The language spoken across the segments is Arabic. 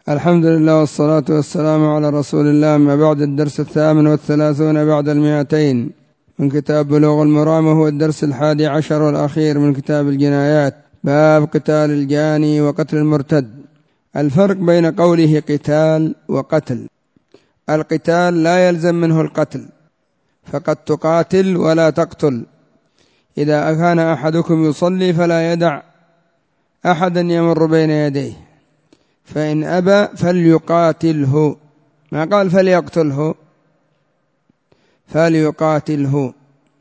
الحمد لله والصلاة والسلام على رسول الله. ما بعد، الدرس 38 بعد 200 من كتاب بلوغ المرام، وهو الدرس 11 والأخير من كتاب الجنايات. باب قتال الجاني وقتل المرتد. الفرق بين قوله قتال وقتل: القتال لا يلزم منه القتل، فقد تقاتل ولا تقتل. إذا كان أحدكم يصلي فلا يدع أحدا يمر بين يديه، فإن أبى فليقاتله، ما قال فليقتله، فليقاتله،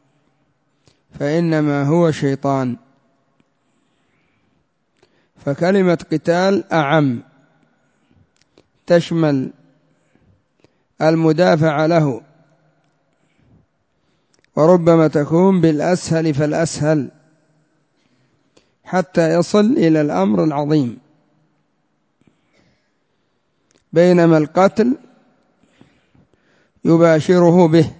فإنما هو شيطان. فكلمة قتال أعم، تشمل المدافع له، وربما تكون بالأسهل فالأسهل حتى يصل إلى الأمر العظيم، بينما القتل يباشره به.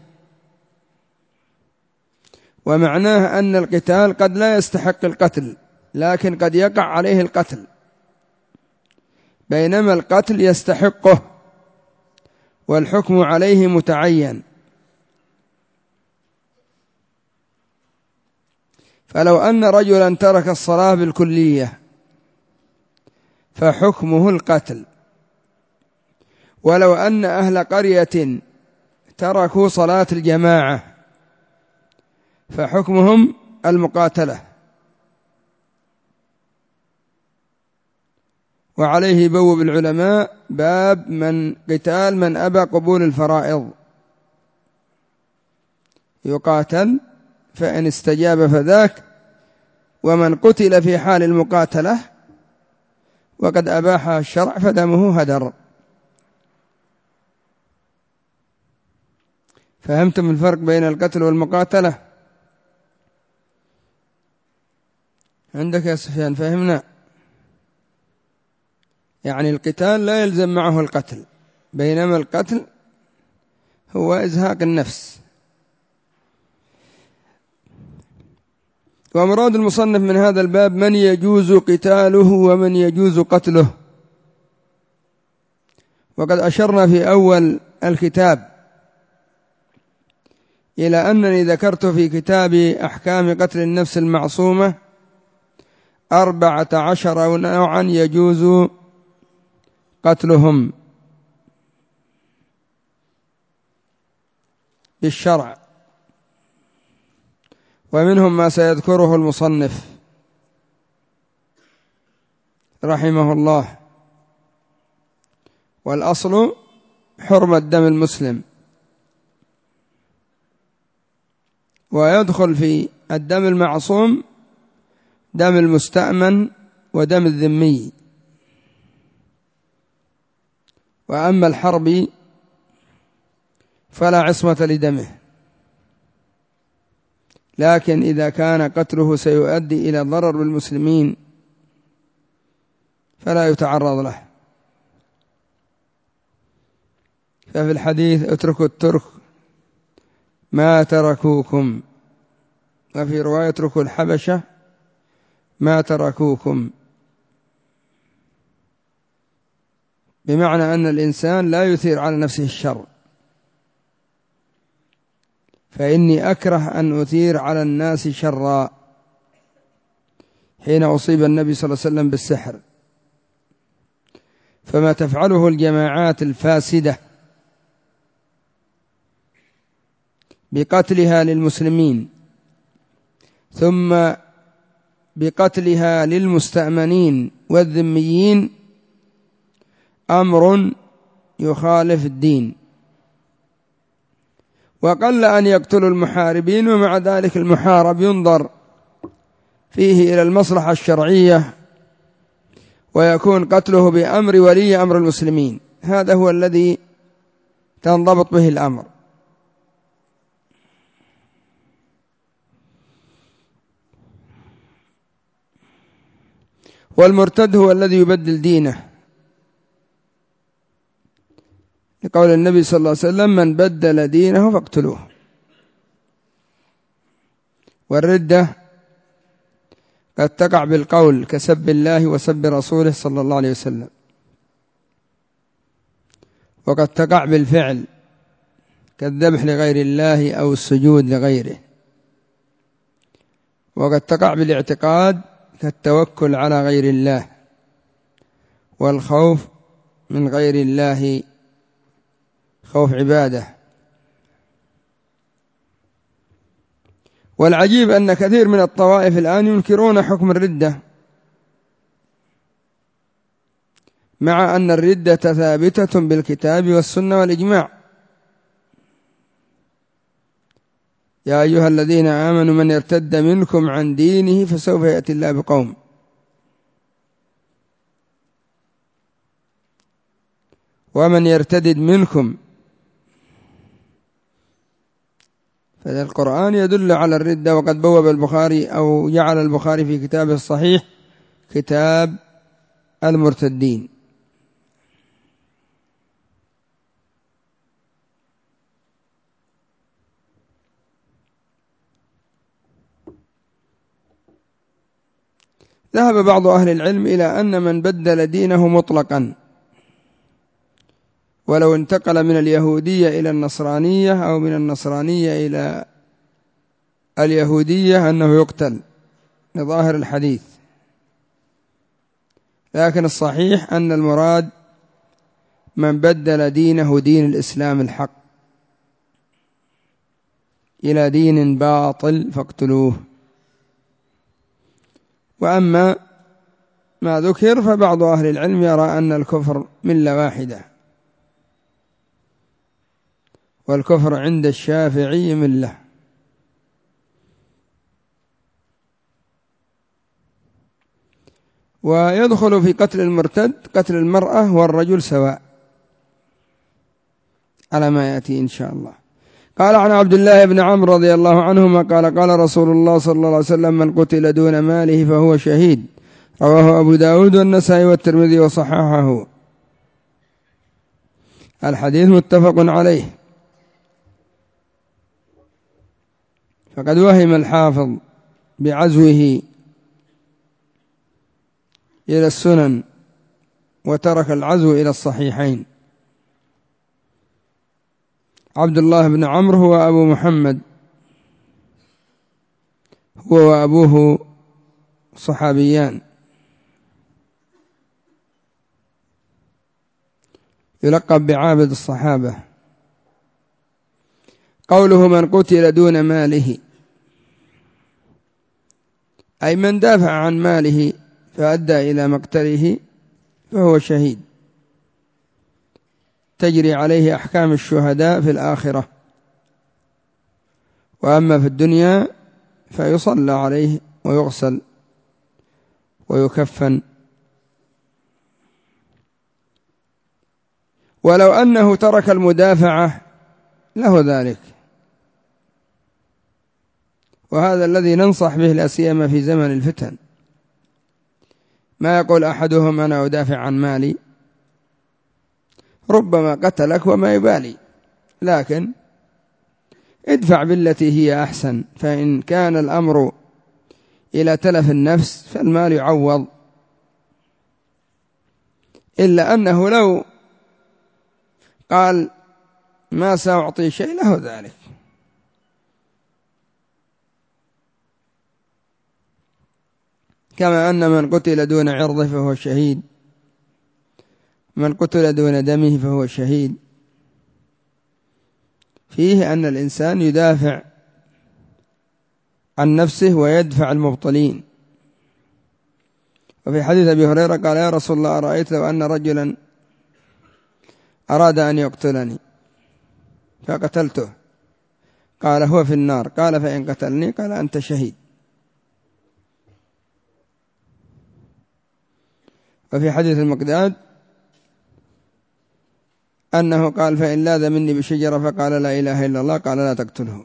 ومعناه أن القتال قد لا يستحق القتل، لكن قد يقع عليه القتل، بينما القتل يستحقه والحكم عليه متعين. فلو أن رجلا ترك الصلاة بالكلية فحكمه القتل، ولو أن أهل قرية تركوا صلاة الجماعة فحكمهم المقاتلة. وعليه بوب العلماء باب من قتال من أبى قبول الفرائض، يقاتل فإن استجاب فذاك، ومن قتل في حال المقاتلة وقد أباحها الشرع فدمه هدر. فهمتم الفرق بين القتل والمقاتلة؟ عندك يا سفيان؟ فهمنا؟ يعني القتال لا يلزم معه القتل، بينما القتل هو إزهاق النفس. ومراد المصنف من هذا الباب من يجوز قتاله ومن يجوز قتله. وقد أشرنا في أول الكتاب إلى أنني ذكرت في كتاب أحكام قتل النفس المعصومة 14 نوعا يجوز قتلهم بالشرع، ومنهم ما سيذكره المصنف رحمه الله. والأصل حرمة دم المسلم، ويدخل في الدم المعصوم دم المستأمن ودم الذمي. وأما الحربي فلا عصمة لدمه، لكن إذا كان قتله سيؤدي إلى ضرر بالمسلمين فلا يتعرض له. ففي الحديث اتركوا الترك ما تركوكم، وفي رواية اتركوا الحبشة ما تركوكم، بمعنى أن الإنسان لا يثير على نفسه الشر. فإني أكره أن أثير على الناس شرا، حين أصيب النبي صلى الله عليه وسلم بالسحر. فما تفعله الجماعات الفاسدة بقتلها للمسلمين ثم بقتلها للمستأمنين والذميين أمر يخالف الدين. وقل أن يقتلوا المحاربين، ومع ذلك المحارب ينظر فيه إلى المصلحة الشرعية ويكون قتله بأمر ولي أمر المسلمين. هذا هو الذي تنضبط به الأمر. والمرتد هو الذي يبدل دينه، لقول النبي صلى الله عليه وسلم: من بدل دينه فاقتلوه. والردة قد تقع بالقول كسب الله وسب رسوله صلى الله عليه وسلم. وقد تقع بالفعل كالذبح لغير الله أو السجود لغيره، وقد تقع بالاعتقاد كالتوكل على غير الله والخوف من غير الله خوف عباده. والعجيب أن كثير من الطوائف الآن ينكرون حكم الردة، مع أن الردة ثابتة بالكتاب والسنة والإجماع. يا أيها الذين آمنوا من يرتد منكم عن دينه فسوف يأتي الله بقوم ومن يرتد منكم، فالقرآن يدل على الردة. وقد بوب البخاري أو جعل البخاري في كتابه الصحيح كتاب المرتدين. ذهب بعض أهل العلم إلى أن من بدل دينه مطلقا ولو انتقل من اليهودية إلى النصرانية أو من النصرانية إلى اليهودية أنه يقتل لظاهر الحديث، لكن الصحيح أن المراد من بدل دينه دين الإسلام الحق إلى دين باطل فاقتلوه. وأما ما ذكر فبعض أهل العلم يرى أن الكفر ملة واحدة، والكفر عند الشافعي ملة. ويدخل في قتل المرتد قتل المرأة والرجل سواء على ما يأتي إن شاء الله. قال عن عبد الله بن عمرو رضي الله عنهما قال قال رسول الله صلى الله عليه وسلم من قتل دون ماله فهو شهيد، رواه أبو داود والنسائي والترمذي وصححه. الحديث متفق عليه. فقد وهم الحافظ بعزوه إلى السنن وترك العزو إلى الصحيحين. عبد الله بن عمرو هو أبو محمد، هو وأبوه صحابيان، يلقب بعابد الصحابة. قوله من قتل دون ماله أي من دافع عن ماله فأدى إلى مقتله فهو شهيد، تجري عليه أحكام الشهداء في الآخرة، وأما في الدنيا فيصلى عليه ويغسل ويكفن. ولو أنه ترك المدافعة له ذلك، وهذا الذي ننصح به لا سيما في زمن الفتن. ما يقول أحدهم أنا أدافع عن مالي، ربما قتلك وما يبالي، لكن ادفع بالتي هي أحسن، فإن كان الأمر إلى تلف النفس فالمال يعوض. إلا أنه لو قال ما سأعطي شيء له ذلك. كما أن من قتل دون عرضه فهو شهيد، من قتل دون دمه فهو شهيد. فيه أن الإنسان يدافع عن نفسه ويدفع المبطلين. وفي حديث أبي هريرة قال يا رسول الله أرأيت لو أن رجلا أراد أن يقتلني فقتلته، قال هو في النار، قال فإن قتلني قال أنت شهيد. وفي حديث المقداد أنه قال فإن لاذ مني بشجرة فقال لا إله إلا الله قال لا تقتله.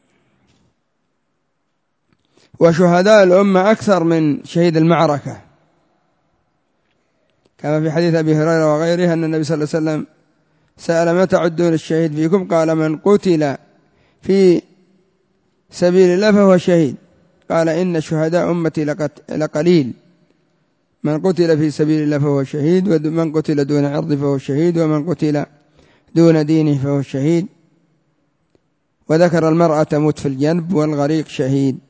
وشهداء الأمة أكثر من شهيد المعركة، كما في حديث أبي هريرة وغيره أن النبي صلى الله عليه وسلم سأل ما تعدون الشهيد فيكم، قال من قتل في سبيل الله فهو شهيد، قال إن شهداء أمتي لقليل، من قتل في سبيل الله فهو شهيد، ومن قتل دون عرض فهو شهيد، ومن قتل دون دينه فهو الشهيد، وذكر المرأة تموت في الجنب والغريق شهيد.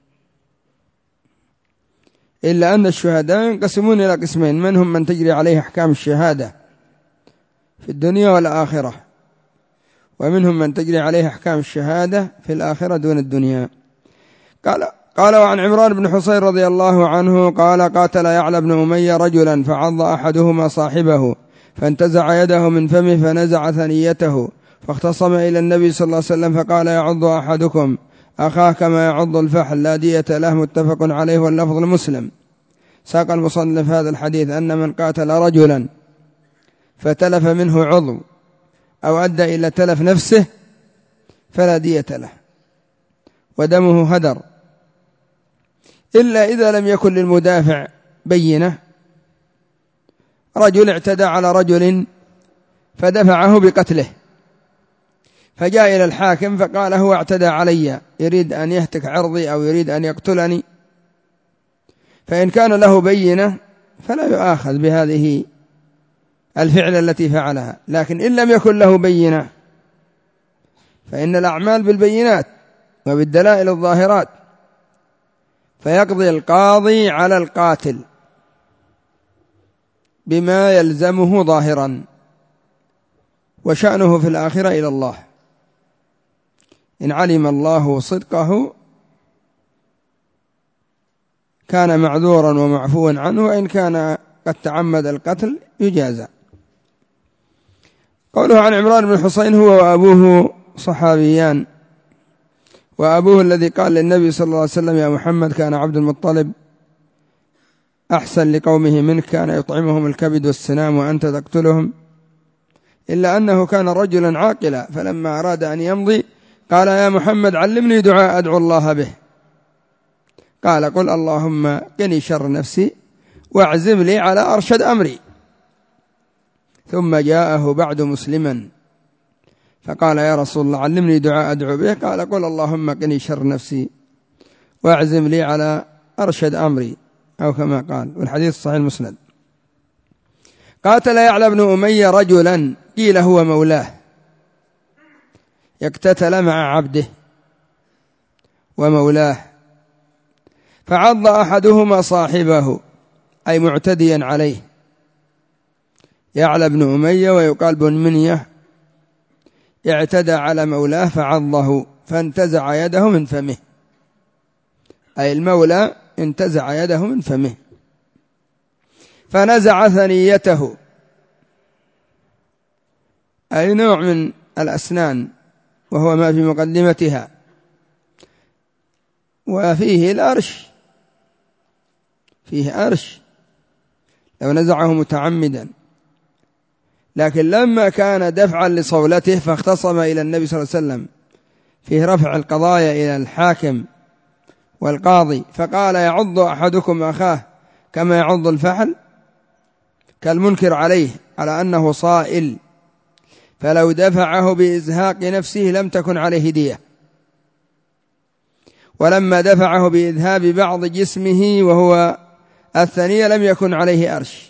إلا أن الشهداء ينقسمون إلى قسمين: منهم من تجري عليه أحكام الشهادة في الدنيا والآخرة، ومنهم من تجري عليه أحكام الشهادة في الآخرة دون الدنيا. قال وعن عمران بن حصين رضي الله عنه قال: قاتل يعلى بن أمية رجلا فعض أحدهما صاحبه فانتزع يده من فمه فنزع ثنيته، فاختصم إلى النبي صلى الله عليه وسلم فقال: يعض أحدكم أخاه كما يعض الفحل لا دية له، متفق عليه واللفظ لمسلم. ساق المصنف هذا الحديث أن من قاتل رجلا فتلف منه عضو أو أدى إلى تلف نفسه فلا دية له ودمه هدر، إلا إذا لم يكن للمدافع بينة. رجل اعتدى على رجل فدفعه بقتله، فجاء إلى الحاكم فقال: هو اعتدى علي، يريد أن يهتك عرضي أو يريد أن يقتلني، فإن كان له بينة فلا يؤاخذ بهذه الفعل التي فعلها. لكن إن لم يكن له بينة فإن الأعمال بالبينات وبالدلائل الظاهرات، فيقضي القاضي على القاتل بما يلزمه ظاهرا، وشأنه في الآخرة إلى الله. إن علم الله صدقه كان معذورا ومعفوا عنه، وإن كان قد تعمد القتل يجازى. قوله عن عمران بن حصين: هو وأبوه صحابيان، وأبوه الذي قال للنبي صلى الله عليه وسلم: يا محمد كان عبد المطلب أحسن لقومه منك، كان يطعمهم الكبد والسنام وأنت تقتلهم، إلا أنه كان رجلا عاقلا، فلما أراد أن يمضي قال: يا محمد علمني دعاء أدعو الله به. قال: قل اللهم قني شر نفسي واعزم لي على أرشد أمري. ثم جاءه بعد مسلما فقال: يا رسول الله علمني دعاء أدعو به. قال: قل اللهم قني شر نفسي واعزم لي على أرشد أمري، أو كما قال، والحديث صحيح المسند. قاتل يعلى بن أمية رجلا قيل هو مولاه، يقتتل مع عبده ومولاه، فعض أحدهما صاحبه أي معتديا عليه، يعلى بن أمية ويقال بن منية، اعتدى على مولاه فعضه فانتزع يده من فمه، أي المولى انتزع يده من فمه، فنزع ثنيته أي نوع من الأسنان وهو ما في مقدمتها، وفيه الأرش، فيه أرش لو نزعه متعمدا. لكن لما كان دفعا لصولته فاختصم إلى النبي صلى الله عليه وسلم، فيه رفع القضايا إلى الحاكم والقاضي، فقال: يعض أحدكم أخاه كما يعض الفحل، كالمنكر عليه على أنه صائل، فلو دفعه بإزهاق نفسه لم تكن عليه دية، ولما دفعه بإذهاب بعض جسمه وهو الثنية لم يكن عليه أرش.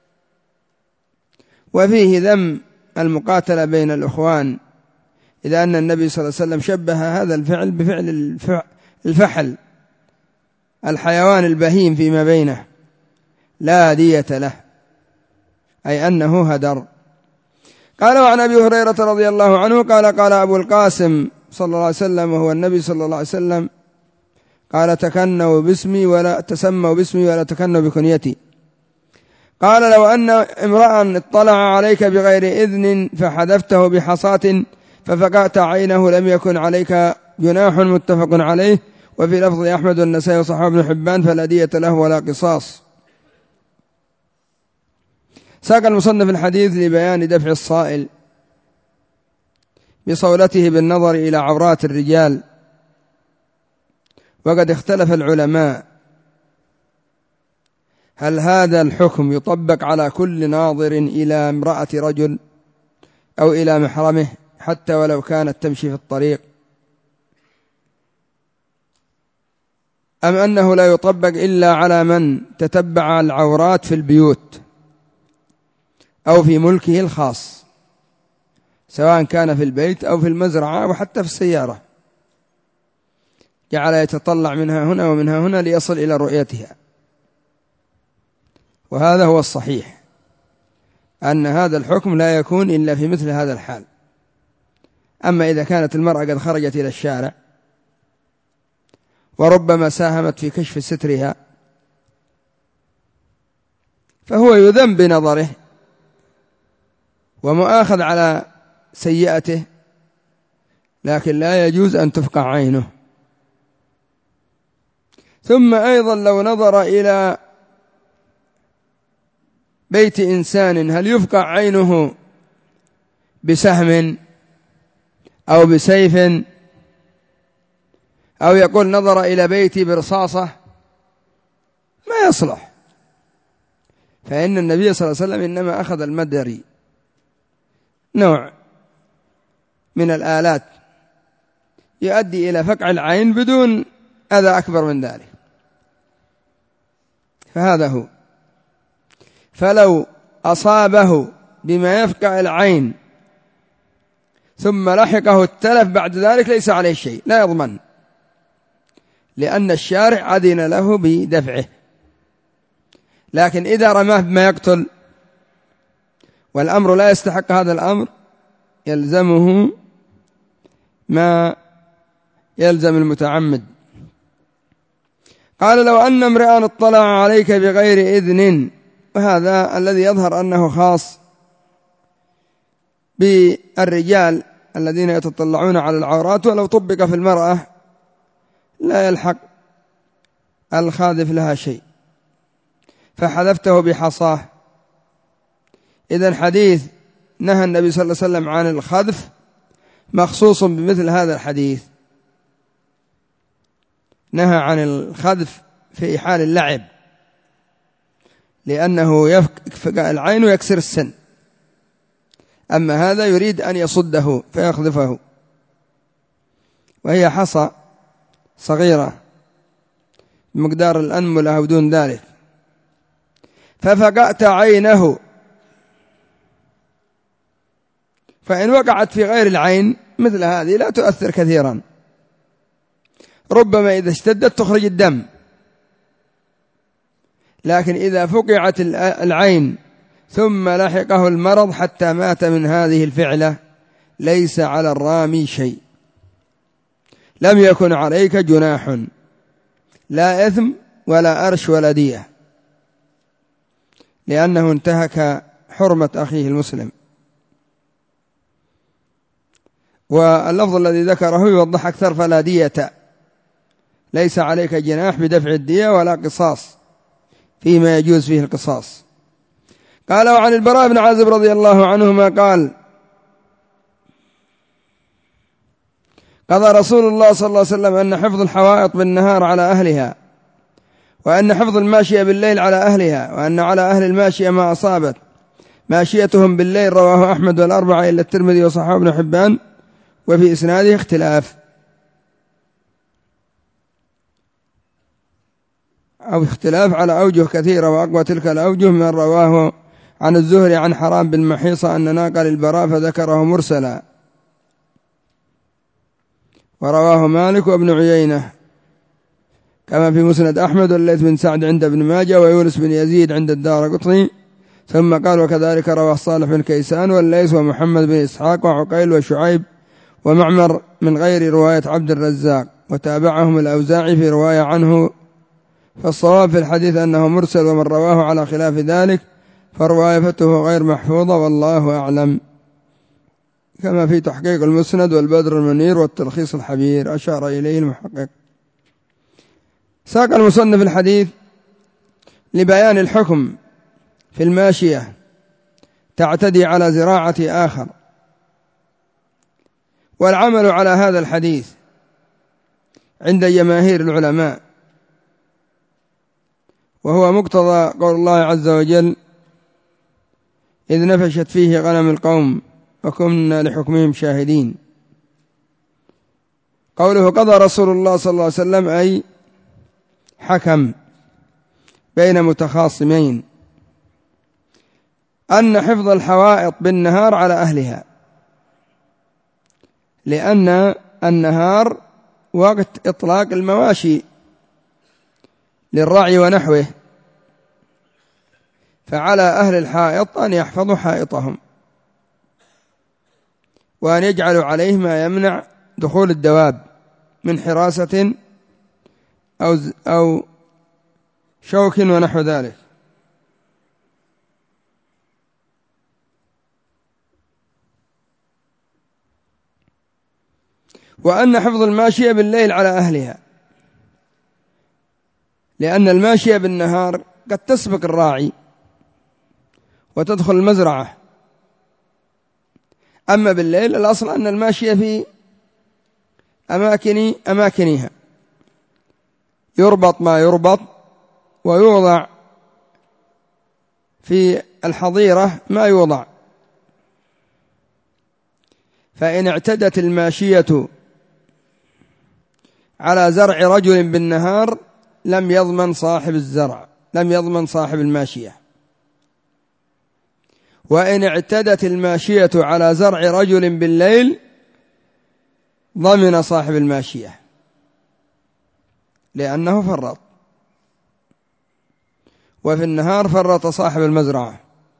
وفيه ذم المقاتلة بين الأخوان، إذا أن النبي صلى الله عليه وسلم شبه هذا الفعل بفعل الفحل الحيوان البهيم فيما بينه لا دية له، أي أنه هدر. قال وعن أبي هريرة رضي الله عنه قال: قال أبو القاسم صلى الله عليه وسلم وهو النبي صلى الله عليه وسلم، قال: تكنوا باسمي ولا تسموا باسمي ولا تكنوا بكنيتي. قال: لو أن امرأ اطلع عليك بغير إذن فحذفته بحصاة ففقأت عينه لم يكن عليك جناح، متفق عليه. وفي لفظ أحمد والنسائي وصححه ابن حبان: فلا دية له ولا قصاص. ساق المصنف الحديث لبيان دفع الصائل بصولته بالنظر إلى عورات الرجال. وقد اختلف العلماء هل هذا الحكم يطبق على كل ناظر إلى امرأة رجل أو إلى محرمه حتى ولو كانت تمشي في الطريق، أم أنه لا يطبق إلا على من تتبع العورات في البيوت أو في ملكه الخاص. سواء كان في البيت أو في المزرعة أو حتى في السيارة، جعل يتطلع منها هنا ومنها هنا ليصل إلى رؤيتها. وهذا هو الصحيح، أن هذا الحكم لا يكون إلا في مثل هذا الحال. أما إذا كانت المرأة قد خرجت إلى الشارع وربما ساهمت في كشف سترها، فهو يذم بنظره ومؤاخذ على سيئته، لكن لا يجوز أن تفقع عينه. ثم أيضا لو نظر إلى بيت إنسان هل يفقع عينه بسهم أو بسيف، أو يقول نظر إلى بيتي برصاصة، ما يصلح. فإن النبي صلى الله عليه وسلم إنما أخذ المدري، نوع من الآلات يؤدي إلى فقع العين بدون أذى أكبر من ذلك، فهذا هو. فلو أصابه بما يفقع العين ثم لحقه التلف بعد ذلك ليس عليه شيء، لا يضمن، لأن الشارع أذن له بدفعه. لكن إذا رماه بما يقتل والأمر لا يستحق هذا الأمر، يلزمه ما يلزم المتعمد. قال لو أن امرئا اطلع عليك بغير إذن، وهذا الذي يظهر أنه خاص بالرجال الذين يتطلعون على العورات، ولو طبق في المرأة لا يلحق الخاذف لها شيء، فحذفته بحصاه. إذن حديث نهى النبي صلى الله عليه وسلم عن الخذف مخصوص بمثل هذا الحديث، نهى عن الخذف في حال اللعب، لأنه يفقع العين ويكسر السن. أما هذا يريد أن يصده فيخذفه، وهي حصى صغيرة بمقدار الأنملة أو دون ذلك، ففقعت عينه. فإن وقعت في غير العين مثل هذه لا تؤثر كثيرا، ربما إذا اشتدت تخرج الدم، لكن إذا فقعت العين ثم لحقه المرض حتى مات من هذه الفعلة ليس على الرامي شيء، لم يكن عليك جناح، لا إثم ولا أرش ولا دية، لأنه انتهك حرمة أخيه المسلم. واللفظ الذي ذكره يوضح أكثر: فلا دية، ليس عليك جناح بدفع الدية ولا قصاص فيما يجوز فيه القصاص. قال: وعن البراء بن عازب رضي الله عنهما قال: قضى رسول الله صلى الله عليه وسلم أن حفظ الحوائط بالنهار على أهلها، وأن حفظ الماشية بالليل على أهلها، وأن على أهل الماشية ما أصابت ماشيتهم بالليل. رواه أحمد والأربعة إلا الترمذي وصححه ابن حبان، وفي إسناده اختلاف أو اختلاف على أوجه كثيرة، وأقوى تلك الأوجه من رواه عن الزهري عن حرام بن محيصة أن ناقة للبراء فذكره مرسلا، ورواه مالك وابن عيينة كما في مسند أحمد، والليث بن سعد عند ابن ماجه، ويونس بن يزيد عند الدارقطني. ثم قال: وكذلك رواه صالح بن كيسان والليث ومحمد بن إسحاق وعقيل وشعيب ومعمر من غير رواية عبد الرزاق، وتابعهم الأوزاعي في رواية عنه. فالصواب في الحديث أنه مرسل، ومن رواه على خلاف ذلك فروايته غير محفوظة، والله أعلم، كما في تحقيق المسند والبدر المنير والتلخيص الحبير أشار إليه المحقق. ساق المصنف الحديث لبيان الحكم في الماشية تعتدي على زراعة آخر، والعمل على هذا الحديث عند جماهير العلماء، وهو مقتضى قول الله عز وجل: إذ نفشت فيه غنم القوم وكنا لحكمهم شاهدين. قوله قضى رسول الله صلى الله عليه وسلم أي حكم بين متخاصمين أن حفظ الحوائط بالنهار على أهلها، لأن النهار وقت إطلاق المواشي للرعي ونحوه، فعلى أهل الحائط أن يحفظوا حائطهم وأن يجعلوا عليه ما يمنع دخول الدواب من حراسة أو شوك ونحو ذلك. وأن حفظ الماشية بالليل على أهلها، لأن الماشية بالنهار قد تسبق الراعي وتدخل المزرعة، أما بالليل الأصل أن الماشية في أماكنها يربط ما يربط، ويوضع في الحظيرة ما يوضع. فإن اعتدت الماشية على زرع رجل بالنهار لم يضمن صاحب الزرع، لم يضمن صاحب الماشية. وإن اعتدت الماشية على زرع رجل بالليل ضمن صاحب الماشية، لأنه فرط، وفي النهار فرط صاحب المزرعة.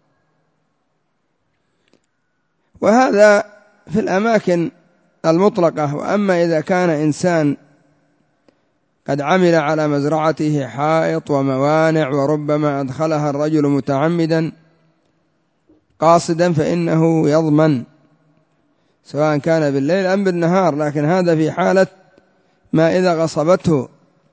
وهذا في الأماكن المطلقة. وأما إذا كان إنسان قد عمل على مزرعته حائط وموانع وربما أدخلها الرجل متعمدا قاصدا فإنه يضمن سواء كان بالليل أم بالنهار، لكن هذا في حالة ما إذا غصبته.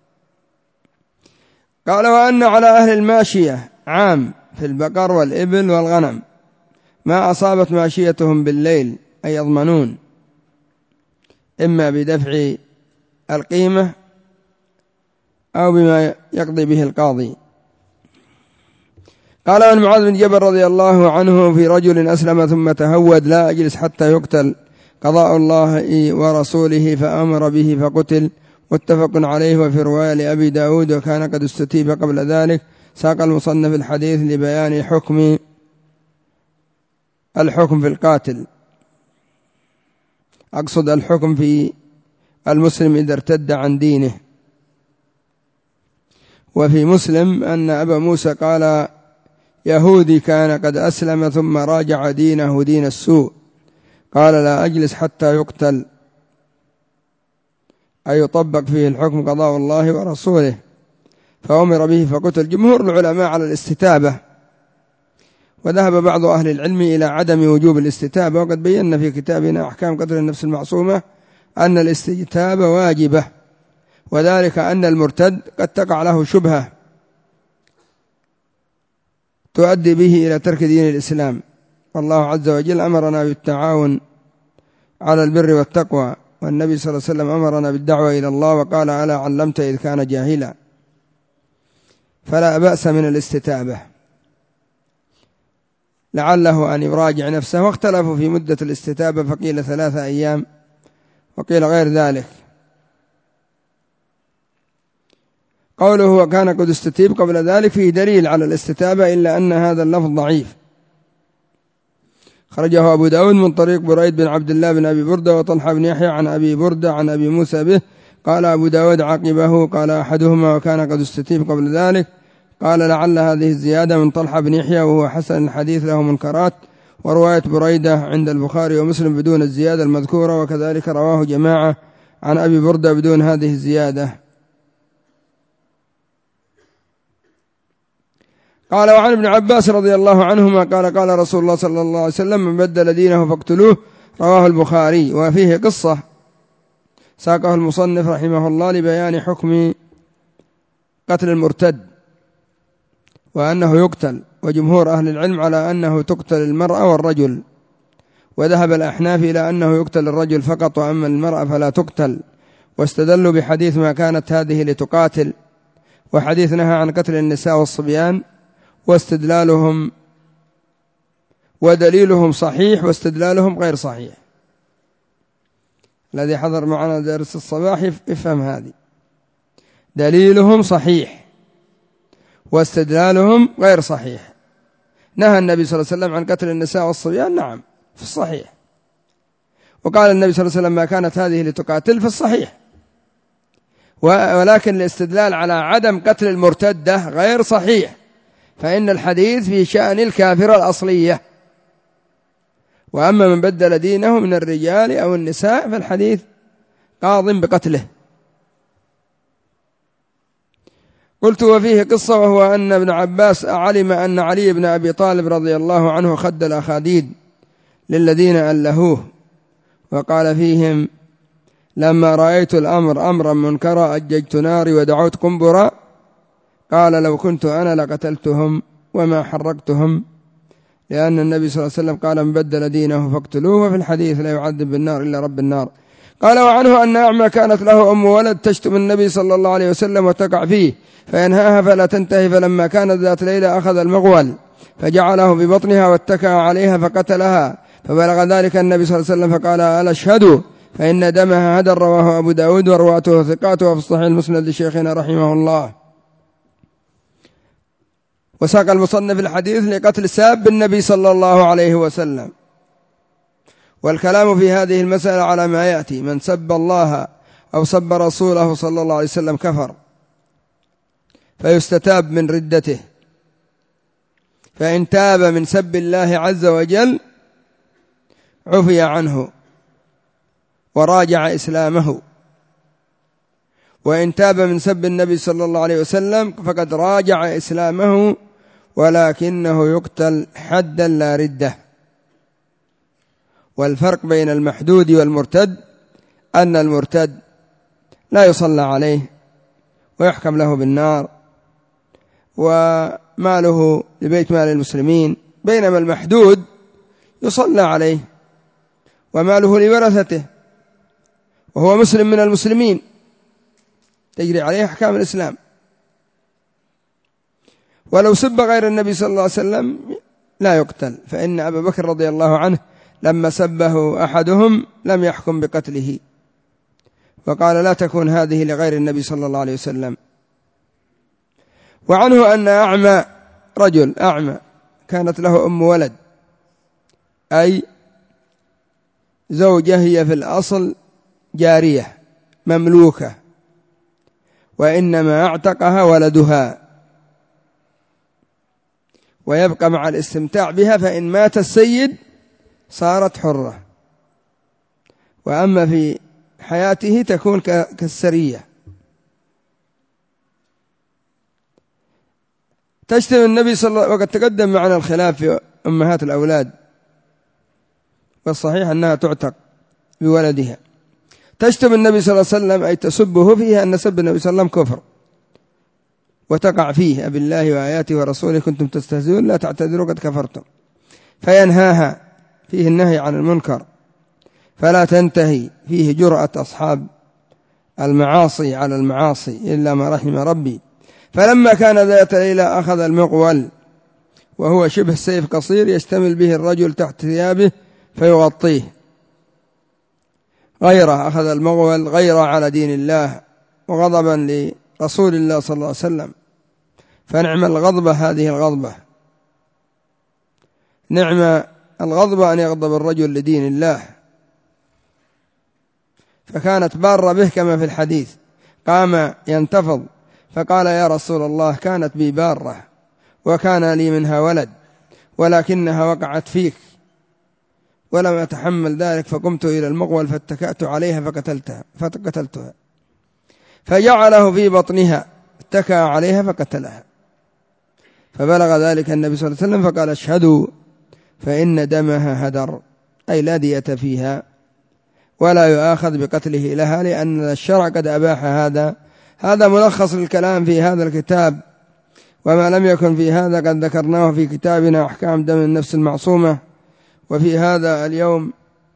قال وأن على أهل الماشية عام في البقر والإبل والغنم ما أصابت ماشيتهم بالليل، أي يضمنون إما بدفع القيمة أو بما يقضي به القاضي. قال عن معاذ بن جبل رضي الله عنه في رجل أسلم ثم تهود لا أجلس حتى يقتل، قضاء الله ورسوله فأمر به فقتل، متفق عليه. وفي رواية لأبي داود وكان قد استتيب قبل ذلك. ساق المصنف الحديث لبيان الحكم في القاتل، أقصد الحكم في المسلم إذا ارتد عن دينه. وفي مسلم أن أبا موسى قال يهودي كان قد أسلم ثم راجع دينه دين السوء، قال لا أجلس حتى يقتل، أي يطبق فيه الحكم قضاء الله ورسوله، فأمر به فقتل. جمهور العلماء على الاستتابة، وذهب بعض أهل العلم إلى عدم وجوب الاستتابة، وقد بينا في كتابنا أحكام قتل النفس المعصومة أن الاستتابة واجبة، وذلك أن المرتد قد تقع له شبهة تؤدي به إلى ترك دين الإسلام. والله عز وجل أمرنا بالتعاون على البر والتقوى، والنبي صلى الله عليه وسلم أمرنا بالدعوة إلى الله وقال ألا علمت إذ كان جاهلا، فلا بأس من الاستتابة لعله أن يراجع نفسه. واختلفوا في مدة الاستتابة، فقيل 3 أيام وقيل غير ذلك. قوله وكان قد استتيب قبل ذلك فيه دليل على الاستتابة، إلا أن هذا اللفظ ضعيف. خرجه أبو داود من طريق بريد بن عبد الله بن أبي بردة وطلحة بن يحيى عن أبي بردة عن أبي موسى به. قال أبو داود عقبه قال أحدهما وكان قد استتيب قبل ذلك، قال لعل هذه الزيادة من طلحة بن يحيى وهو حسن الحديث له منكرات، ورواية بريدة عند البخاري ومسلم بدون الزيادة المذكورة، وكذلك رواه جماعة عن أبي بردة بدون هذه الزيادة. قال وعن ابن عباس رضي الله عنهما قال قال رسول الله صلى الله عليه وسلم من بدل دينه فاقتلوه، رواه البخاري. وفيه قصة ساقه المصنف رحمه الله لبيان حكم قتل المرتد وأنه يقتل، وجمهور أهل العلم على أنه تقتل المرأة والرجل، وذهب الأحناف إلى أنه يقتل الرجل فقط وأما المرأة فلا تقتل، واستدلوا بحديث ما كانت هذه لتقاتل، وحديث نهى عن قتل النساء والصبيان، واستدلالهم ودليلهم صحيح واستدلالهم غير صحيح. الذي حضر معنا درس الصباح يفهم هذه، دليلهم صحيح واستدلالهم غير صحيح. نهى النبي صلى الله عليه وسلم عن قتل النساء والصبيان، نعم في الصحيح، وقال النبي صلى الله عليه وسلم ما كانت هذه لتقاتل في الصحيح، ولكن الاستدلال على عدم قتل المرتدة غير صحيح، فإن الحديث في شأن الكافرة الأصلية، وأما من بدل دينه من الرجال أو النساء فالحديث قاض بقتله. قلت وفيه قصة، وهو أن ابن عباس علم أن علي بن أبي طالب رضي الله عنه خد الأخاديد للذين ألهوه، وقال فيهم لما رأيت الأمر أمرا منكرا أججت ناري ودعوت قنبرا، قال لو كنت أنا لقتلتهم وما حرقتهم، لأن النبي صلى الله عليه وسلم قال من بدل دينه فاقتلوه، وفي الحديث لا يعذب بالنار إلا رب النار. قال وعنه أن أعمى كانت له أم ولد تشتم النبي صلى الله عليه وسلم وتقع فيه فينهاها فلا تنتهي، فلما كانت ذات ليلة أخذ المغول فجعله ببطنها واتكأ عليها فقتلها، فبلغ ذلك النبي صلى الله عليه وسلم فقال ألا اشهدوا فإن دمها هدر. رواه أبو داود ورواته ثقات، وفي الصحيح المسند لشيخنا رحمه الله. وساق المصنف الحديث لقتل ساب النبي صلى الله عليه وسلم، والكلام في هذه المسألة على ما يأتي: من سب الله أو سب رسوله صلى الله عليه وسلم كفر، فيستتاب من ردته، فإن تاب من سب الله عز وجل عفي عنه وراجع إسلامه، وإن تاب من سب النبي صلى الله عليه وسلم فقد راجع إسلامه، ولكنه يقتل حدا لا ردة. والفرق بين المحدود والمرتد أن المرتد لا يصلى عليه ويحكم له بالنار وماله لبيت مال المسلمين، بينما المحدود يصلى عليه وماله لورثته وهو مسلم من المسلمين، تجري عليه أحكام الإسلام. ولو سب غير النبي صلى الله عليه وسلم لا يقتل، فإن أبا بكر رضي الله عنه لما سبه أحدهم لم يحكم بقتله، وقال لا تكون هذه لغير النبي صلى الله عليه وسلم. وعنه أن أعمى، رجل أعمى كانت له أم ولد، أي زوجة هي في الأصل جارية مملوكة، وإنما اعتقها ولدها ويبقى مع الاستمتاع بها، فإن مات السيد صارت حرة، وأما في حياته تكون كالسرية. تشتم النبي صلى الله عليه وسلم، وقد تقدم معنا الخلاف في أمهات الأولاد، والصحيح أنها تعتق بولدها. تشتم النبي صلى الله عليه وسلم أي تسبه فيها أن سب النبي صلى الله عليه وسلم كفر، وتقع فيه بالله وآياته ورسوله كنتم تستهزئون لا تعتذروا قد كفرتم، فينهاها، فيه النهي عن المنكر، فلا تنتهي، فيه جرأة أصحاب المعاصي على المعاصي إلا ما رحم ربي. فلما كان ذات ليلة أخذ المغول، وهو شبه سيف قصير يشتمل به الرجل تحت ثيابه فيغطيه، غيره، أخذ المغول غيره على دين الله وغضبا لرسول الله صلى الله عليه وسلم. فنعم الغضبة هذه الغضبة، نعم الغضبة أن يغضب الرجل لدين الله. فكانت بارة به كما في الحديث، قام ينتفض فقال يا رسول الله كانت بي بارة وكان لي منها ولد، ولكنها وقعت فيك ولم أتحمل ذلك، فقمت إلى المغول فاتكأت عليها فقتلتها، فجعله في بطنها اتكأ عليها فقتلها، فبلغ ذلك النبي صلى الله عليه وسلم فقال اشهدوا فإن دمها هدر، أي لا دية فيها ولا يؤاخذ بقتله لها، لأن الشرع قد أباح هذا. هذا ملخص الكلام في هذا الكتاب، وما لم يكن في هذا قد ذكرناه في كتابنا أحكام دم النفس المعصومة. وفي هذا اليوم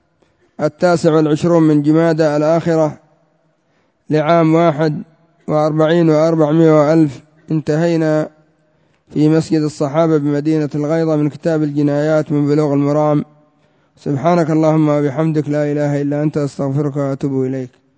29 من جمادى الآخرة لعام 41 و400 ألف انتهينا في مسجد الصحابة بمدينة الغيضة من كتاب الجنايات من بلوغ المرام. سبحانك اللهم وبحمدك لا إله إلا أنت أستغفرك وأتوب إليك.